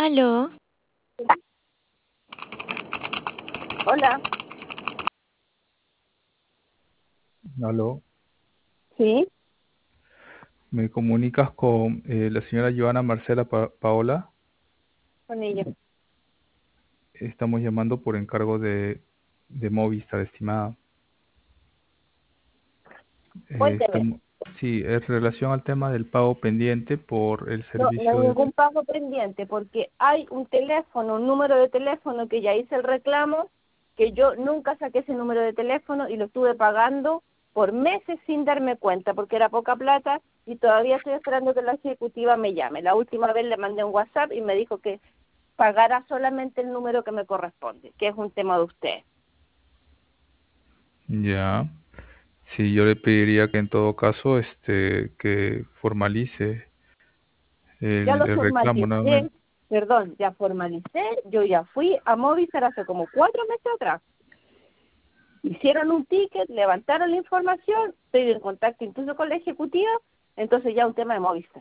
Aló, Hola, Aló, sí, ¿me comunicas con la señora Joana Marcela Paola? con ella. Estamos llamando por encargo de Movistar, estimada. Cuénteme. Sí, en relación al tema del pago pendiente por el No, no hay servicio de... ningún pago pendiente porque hay un teléfono, un número de teléfono que ya hice el reclamo, que yo nunca saqué ese número de teléfono y lo estuve pagando por meses sin darme cuenta porque era poca plata y todavía estoy esperando que la ejecutiva me llame. La última vez le mandé un WhatsApp y me dijo que pagara solamente el número que me corresponde, que es un tema de usted. Ya, sí, yo le pediría que en todo caso, que formalice Ya lo el reclamo formalicé, nuevamente. perdón, ya formalicé, yo ya fui a Movistar hace como 4 meses atrás. Hicieron un ticket, levantaron la información, estoy en contacto incluso con la ejecutiva, entonces ya es un tema de Movistar.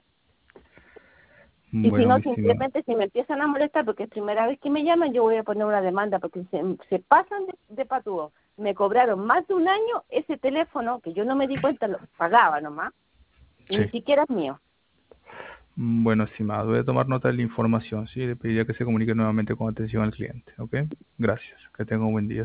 Y si Bueno, no, mi estimada. simplemente si me empiezan a molestar, porque es primera vez que me llaman, yo voy a poner una demanda, porque se pasan de patúo. Me cobraron más de un año ese teléfono, que yo no me di cuenta, lo pagaba nomás, y ni Sí. siquiera es mío. Bueno, estimado, voy a tomar nota de la información, sí, le pediría que se comunique nuevamente con atención al cliente, ¿ok? Gracias, que tenga un buen día.